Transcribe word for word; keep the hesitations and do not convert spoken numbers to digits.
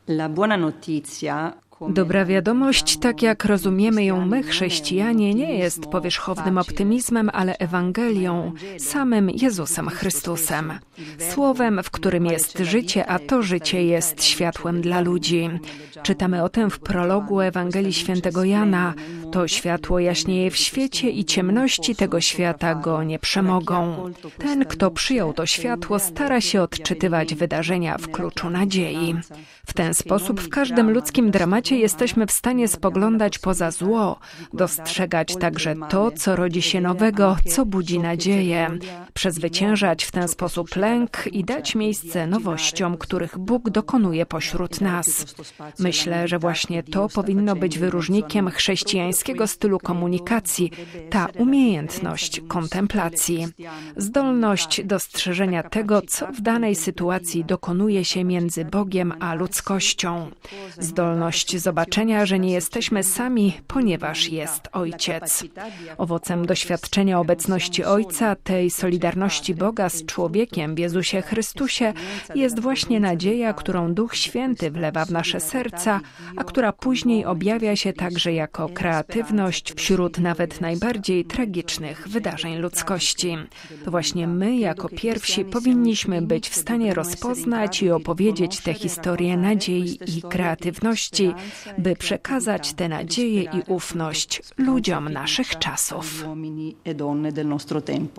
Dobra wiadomość, tak jak rozumiemy ją my, chrześcijanie, nie jest powierzchownym optymizmem, ale Ewangelią, samym Jezusem Chrystusem. Słowem, w którym jest życie, a to życie jest światłem dla ludzi. Czytamy o tym w prologu Ewangelii Świętego Jana. To światło jaśnieje w świecie i ciemności tego świata go nie przemogą. Ten, kto przyjął to światło, stara się odczytywać wydarzenia w kluczu nadziei. W ten sposób w każdym ludzkim dramacie jesteśmy w stanie spoglądać poza zło, dostrzegać także to, co rodzi się nowego, co budzi nadzieję, przezwyciężać w ten sposób lęk i dać miejsce nowościom, których Bóg dokonuje pośród nas. Myślę, że właśnie to powinno być wyróżnikiem chrześcijańskiego stylu komunikacji, ta umiejętność kontemplacji, zdolność dostrzeżenia tego, co w danej sytuacji dokonuje się między Bogiem a ludzkością, zdolność zobaczenia, że nie jesteśmy sami, ponieważ jest Ojciec. Owocem doświadczenia obecności Ojca, tej solidarności Boga z człowiekiem w Jezusie Chrystusie jest właśnie nadzieja, którą Duch Święty wlewa w nasze serca, a która później objawia się także jako kreatywność wśród nawet najbardziej tragicznych wydarzeń ludzkości. To właśnie my, jako pierwsi, powinniśmy być w stanie rozpoznać i opowiedzieć tę historię nadziei i kreatywności, by przekazać tę nadzieję i ufność ludziom naszych czasów.